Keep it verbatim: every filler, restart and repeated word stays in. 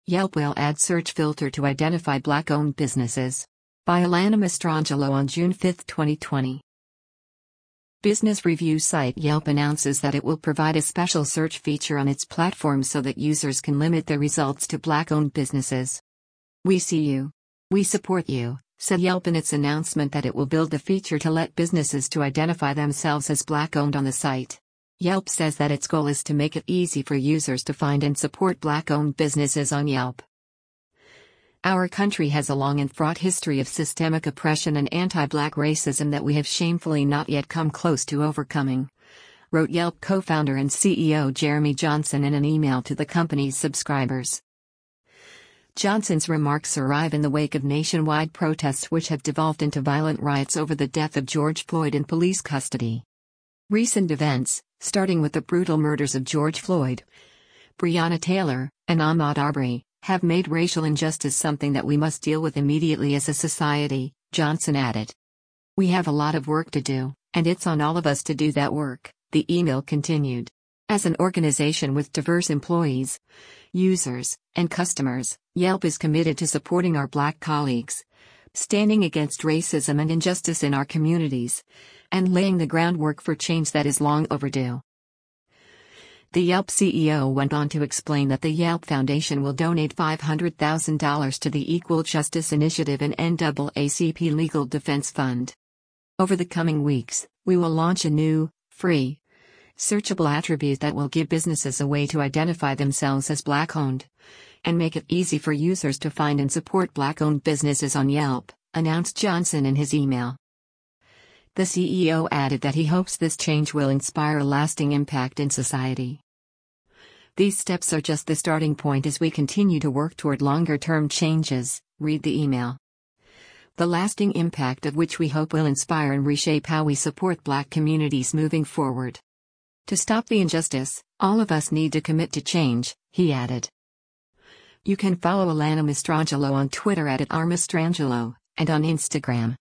Yelp will add search filter to identify Black-owned businesses. By Alana Mastrangelo on June fifth, twenty twenty. Business review site Yelp announces that it will provide a special search feature on its platform so that users can limit their results to Black-owned businesses. "We see you. We support you," said Yelp in its announcement that it will build the feature to let businesses to identify themselves as Black-owned on the site. Yelp says that its goal is to make it easy for users to find and support Black-owned businesses on Yelp. "Our country has a long and fraught history of systemic oppression and anti-Black racism that we have shamefully not yet come close to overcoming," wrote Yelp co-founder and C E O Jeremy Johnson in an email to the company's subscribers. Johnson's remarks arrive in the wake of nationwide protests which have devolved into violent riots over the death of George Floyd in police custody. Recent events, starting with the brutal murders of George Floyd, Breonna Taylor, and Ahmaud Arbery, have made racial injustice something that we must deal with immediately as a society, Johnson added. "We have a lot of work to do, and it's on all of us to do that work," the email continued. "As an organization with diverse employees, users, and customers, Yelp is committed to supporting our Black colleagues, standing against racism and injustice in our communities, and laying the groundwork for change that is long overdue." The Yelp C E O went on to explain that the Yelp Foundation will donate five hundred thousand dollars to the Equal Justice Initiative and N double A C P Legal Defense Fund. Over the coming weeks, we will launch a new, free, searchable attribute that will give businesses a way to identify themselves as Black-owned, and make it easy for users to find and support Black-owned businesses on Yelp, announced Johnson in his email. The C E O added that he hopes this change will inspire a lasting impact in society. "These steps are just the starting point as we continue to work toward longer-term changes," read the email. "The lasting impact of which we hope will inspire and reshape how we support Black communities moving forward. To stop the injustice, all of us need to commit to change," he added. You can follow Alana Mastrangelo on Twitter at, at r mastrangelo, and on Instagram